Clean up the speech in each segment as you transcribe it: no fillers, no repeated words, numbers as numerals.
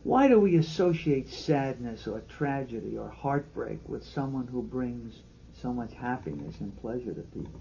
Why do we associate sadness or tragedy or heartbreak with someone who brings so much happiness and pleasure to people?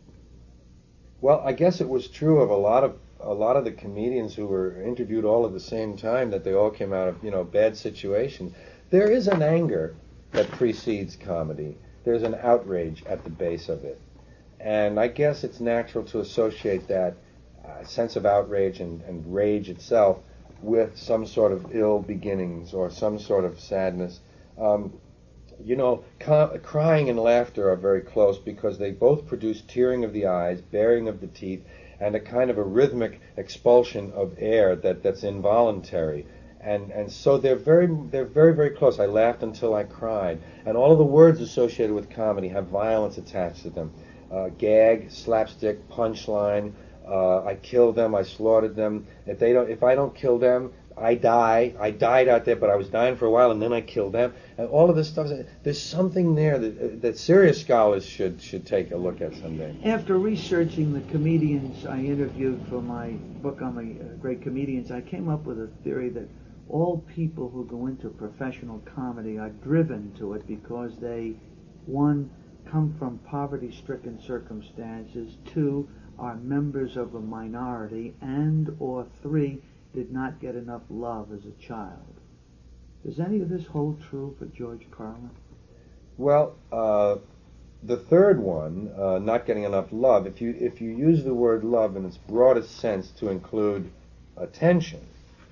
Well, I guess it was true of a lot of the comedians who were interviewed all at the same time, that they all came out of, bad situations. There is an anger that precedes comedy. There's an outrage at the base of it. And I guess it's natural to associate that sense of outrage and rage itself with some sort of ill beginnings or some sort of sadness. Um, Crying and laughter are very close because they both produce tearing of the eyes, baring of the teeth, and a kind of a rhythmic expulsion of air that's involuntary. And so they're very, very close. I laughed until I cried. And all of the words associated with comedy have violence attached to them. Gag, slapstick, punchline. I killed them. I slaughtered them. If I don't kill them, I die. I died out there, but I was dying for a while, and then I killed them. And all of this stuff. There's something there that serious scholars should take a look at someday. After researching the comedians I interviewed for my book on the great comedians, I came up with a theory that all people who go into professional comedy are driven to it because they, one, come from poverty-stricken circumstances, two, are members of a minority, and or three, did not get enough love as a child. Does any of this hold true for George Carlin? Well, the third one, not getting enough love. If you use the word love in its broadest sense to include attention,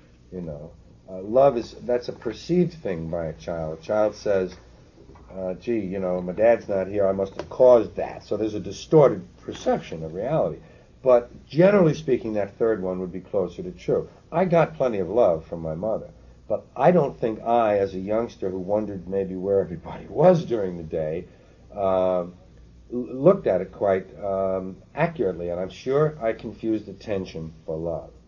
love that's a perceived thing by a child. A child says, "Gee, my dad's not here. I must have caused that." So there's a distorted perception of reality. But generally speaking, that third one would be closer to true. I got plenty of love from my mother, but I don't think I, as a youngster who wondered maybe where everybody was during the day, looked at it quite accurately, and I'm sure I confused attention for love.